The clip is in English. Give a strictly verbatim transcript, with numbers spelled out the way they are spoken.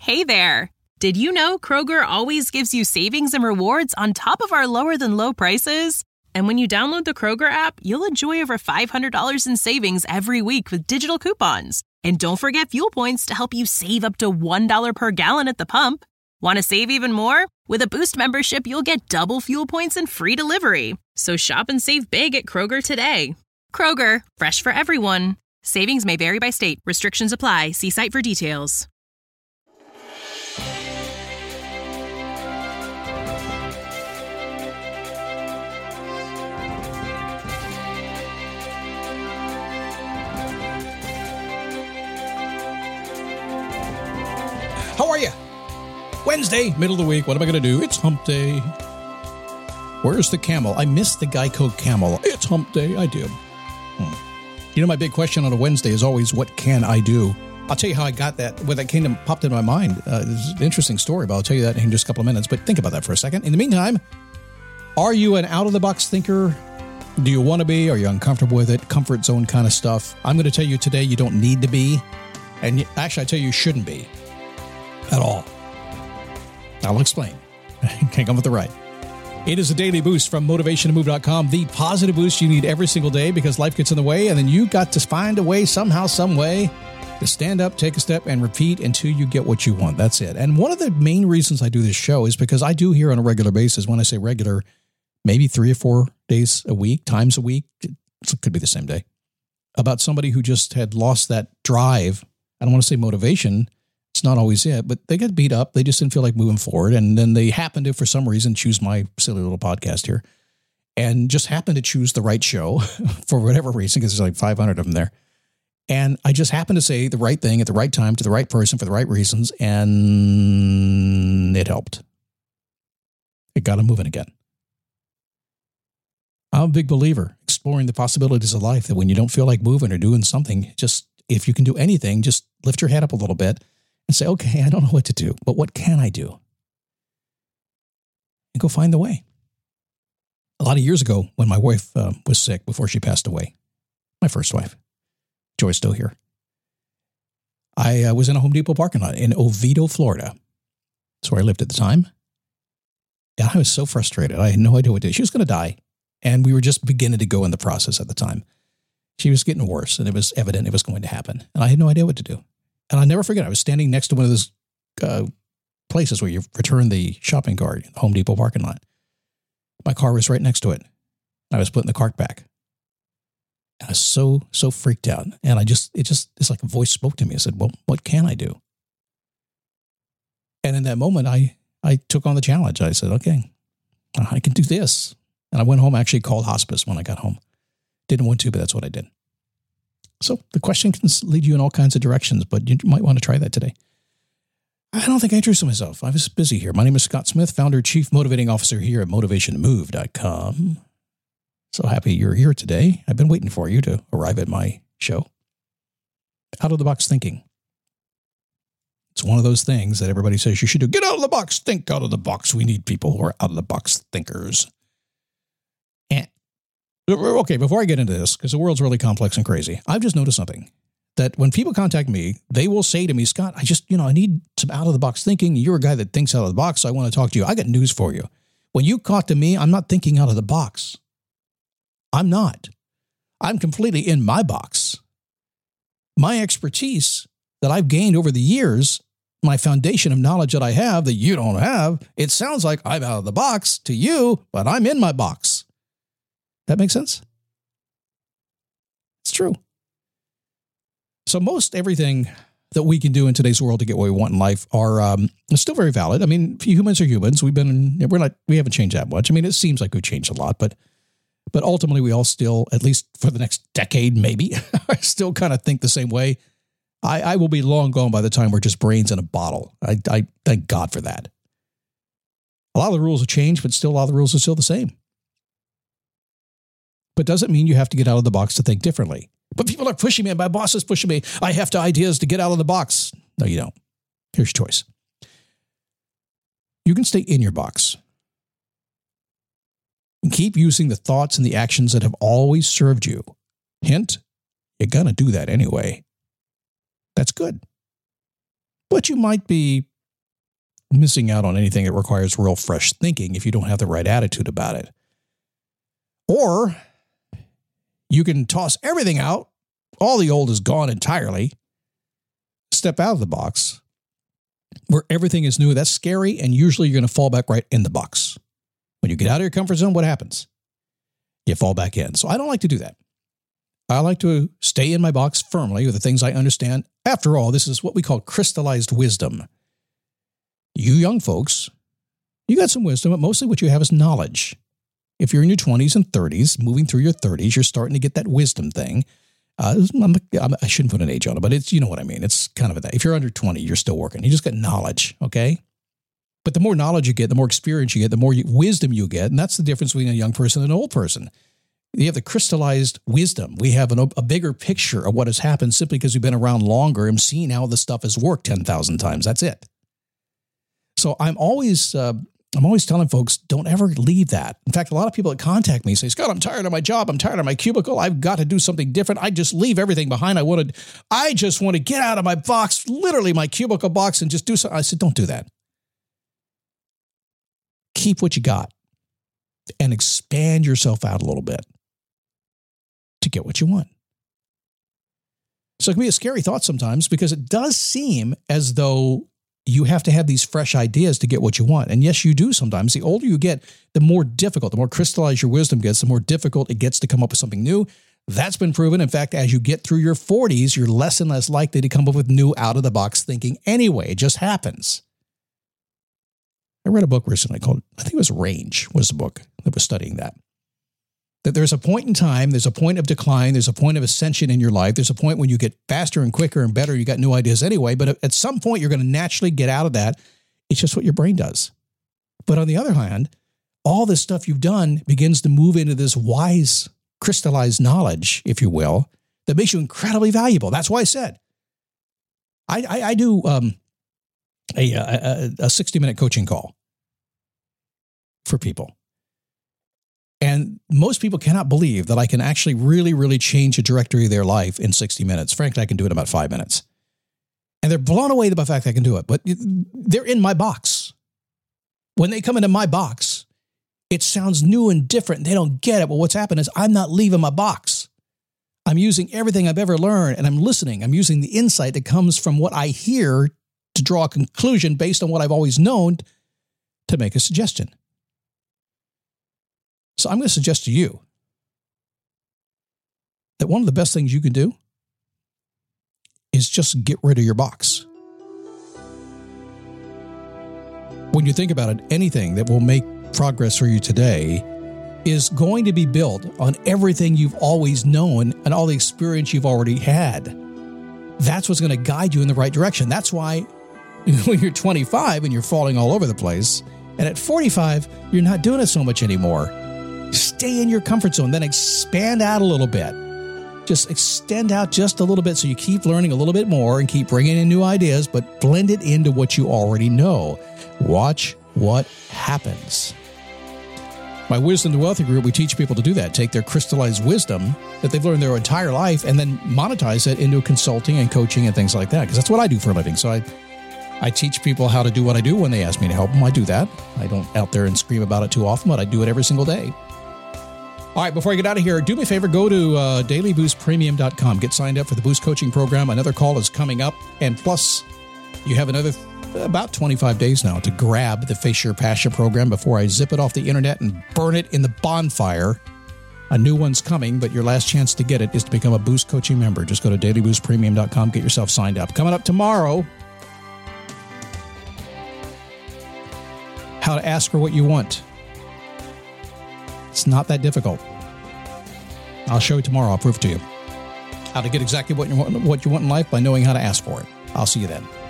Hey there! Did you know Kroger always gives you savings and rewards on top of our lower-than-low prices? And when you download the Kroger app, you'll enjoy over five hundred dollars in savings every week with digital coupons. And don't forget fuel points to help you save up to one dollar per gallon at the pump. Want to save even more? With a Boost membership, you'll get double fuel points and free delivery. So shop and save big at Kroger today. Kroger, fresh for everyone. Savings may vary by state. Restrictions apply. See site for details. How are you? Wednesday, middle of the week. What am I going to do? It's hump day. Where's the camel? I missed the Geico camel. It's hump day. I do. Hmm. You know, my big question on a Wednesday is always, what can I do? I'll tell you how I got that. When that came and popped into my mind. Uh, this is an interesting story, but I'll tell you that in just a couple of minutes. But think about that for a second. In the meantime, are you an out-of-the-box thinker? Do you want to be? Are you uncomfortable with it? Comfort zone kind of stuff. I'm going to tell you today you don't need to be. And actually, I tell you you shouldn't be. At all. I'll explain. Can't come with the right. It is a daily boost from motivation to move dot com, the positive boost you need every single day because life gets in the way, and then you got to find a way somehow, some way to stand up, take a step, and repeat until you get what you want. That's it. And one of the main reasons I do this show is because I do hear on a regular basis, when I say regular, maybe three or four days a week, times a week, it could be the same day, about somebody who just had lost that drive. I don't want to say motivation. It's not always it, but they got beat up. They just didn't feel like moving forward. And then they happened to, for some reason, choose my silly little podcast here and just happened to choose the right show for whatever reason, because there's like five hundred of them there. And I just happened to say the right thing at the right time to the right person for the right reasons. And it helped. It got them moving again. I'm a big believer exploring the possibilities of life, that when you don't feel like moving or doing something, just if you can do anything, just lift your head up a little bit and say, okay, I don't know what to do, but what can I do? And go find the way. A lot of years ago, when my wife uh, was sick before she passed away, my first wife, Joy's still here, I uh, was in a Home Depot parking lot in Oviedo, Florida. That's where I lived at the time. And I was so frustrated. I had no idea what to do. She was going to die. And we were just beginning to go in the process at the time. She was getting worse, and it was evident it was going to happen. And I had no idea what to do. And I'll never forget, I was standing next to one of those uh, places where you return the shopping cart in the Home Depot parking lot. My car was right next to it. I was putting the cart back. And I was so, so freaked out. And I just, it just, it's like a voice spoke to me. I said, well, what can I do? And in that moment, I, I took on the challenge. I said, okay, I can do this. And I went home, actually called hospice when I got home. Didn't want to, but that's what I did. So the question can lead you in all kinds of directions, but you might want to try that today. I don't think I introduced myself. I was busy here. My name is Scott Smith, founder, chief motivating officer here at motivation to move dot com. So happy you're here today. I've been waiting for you to arrive at my show. Out of the box thinking. It's one of those things that everybody says you should do. Get out of the box. Think out of the box. We need people who are out of the box thinkers. And okay, before I get into this, because the world's really complex and crazy, I've just noticed something. That when people contact me, they will say to me, Scott, I just, you know, I need some out-of-the-box thinking. You're a guy that thinks out of the box, so I want to talk to you. I got news for you. When you talk to me, I'm not thinking out of the box. I'm not. I'm completely in my box. My expertise that I've gained over the years, my foundation of knowledge that I have that you don't have, it sounds like I'm out of the box to you, but I'm in my box. That makes sense? It's true. So most everything that we can do in today's world to get what we want in life are um, still very valid. I mean, humans are humans. We've been, we're not, we haven't changed that much. I mean, it seems like we've changed a lot, but, but ultimately we all still, at least for the next decade, maybe, still kind of think the same way. I, I will be long gone by the time we're just brains in a bottle. I, I thank God for that. A lot of the rules have changed, but still a lot of the rules are still the same. But doesn't mean you have to get out of the box to think differently. But people are pushing me. My boss is pushing me. I have to ideas to get out of the box. No, you don't. Here's your choice. You can stay in your box and keep using the thoughts and the actions that have always served you. Hint, you're going to do that anyway. That's good. But you might be missing out on anything that requires real fresh thinking if you don't have the right attitude about it. Or you can toss everything out. All the old is gone entirely. Step out of the box where everything is new. That's scary, and usually you're going to fall back right in the box. When you get out of your comfort zone, what happens? You fall back in. So I don't like to do that. I like to stay in my box firmly with the things I understand. After all, this is what we call crystallized wisdom. You young folks, you got some wisdom, but mostly what you have is knowledge. If you're in your twenties and thirties, moving through your thirties, you're starting to get that wisdom thing. Uh, I'm, I'm, I shouldn't put an age on it, but it's, you know what I mean. It's kind of a thing. If you're under twenty, you're still working. You just got knowledge, okay? But the more knowledge you get, the more experience you get, the more you, wisdom you get, and that's the difference between a young person and an old person. You have the crystallized wisdom. We have an, a bigger picture of what has happened simply because we've been around longer and seen how this stuff has worked ten thousand times. That's it. So I'm always... Uh, I'm always telling folks, don't ever leave that. In fact, a lot of people that contact me say, Scott, I'm tired of my job. I'm tired of my cubicle. I've got to do something different. I just leave everything behind. I wanted, I just want to get out of my box, literally my cubicle box, and just do something. I said, don't do that. Keep what you got and expand yourself out a little bit to get what you want. So it can be a scary thought sometimes because it does seem as though you have to have these fresh ideas to get what you want. And yes, you do sometimes. The older you get, the more difficult, the more crystallized your wisdom gets, the more difficult it gets to come up with something new. That's been proven. In fact, as you get through your forties, you're less and less likely to come up with new out-of-the-box thinking anyway. It just happens. I read a book recently called, I think it was Range, was the book that was studying that. That there's a point in time, there's a point of decline, there's a point of ascension in your life, there's a point when you get faster and quicker and better, you got new ideas anyway, but at some point you're going to naturally get out of that. It's just what your brain does. But on the other hand, all this stuff you've done begins to move into this wise, crystallized knowledge, if you will, that makes you incredibly valuable. That's why I said, I, I, I do um, a, a, a sixty-minute coaching call for people. And most people cannot believe that I can actually really, really change the trajectory of their life in sixty minutes. Frankly, I can do it in about five minutes. And they're blown away by the fact that I can do it. But they're in my box. When they come into my box, it sounds new and different. They don't get it. But what's happened is I'm not leaving my box. I'm using everything I've ever learned, and I'm listening. I'm using the insight that comes from what I hear to draw a conclusion based on what I've always known to make a suggestion. So I'm going to suggest to you that one of the best things you can do is just get rid of your box. When you think about it, anything that will make progress for you today is going to be built on everything you've always known and all the experience you've already had. That's what's going to guide you in the right direction. That's why when you're twenty-five and you're falling all over the place, and at forty-five, you're not doing it so much anymore. Stay in your comfort zone, then expand out a little bit. Just extend out just a little bit so you keep learning a little bit more and keep bringing in new ideas, but blend it into what you already know. Watch what happens. My Wisdom to Wealthy group, we teach people to do that. Take their crystallized wisdom that they've learned their entire life and then monetize it into consulting and coaching and things like that, because that's what I do for a living. So I I teach people how to do what I do when they ask me to help them. I do that. I don't out there and scream about it too often, but I do it every single day. All right, before I get out of here, do me a favor, go to uh, daily boost premium dot com. Get signed up for the Boost Coaching Program. Another call is coming up. And plus, you have another about twenty-five days now to grab the Face Your Passion program before I zip it off the internet and burn it in the bonfire. A new one's coming, but your last chance to get it is to become a Boost Coaching member. Just go to daily boost premium dot com, get yourself signed up. Coming up tomorrow, how to ask for what you want. It's not that difficult. I'll show you tomorrow. I'll prove it to you. How to get exactly what you want, what you want in life by knowing how to ask for it. I'll see you then.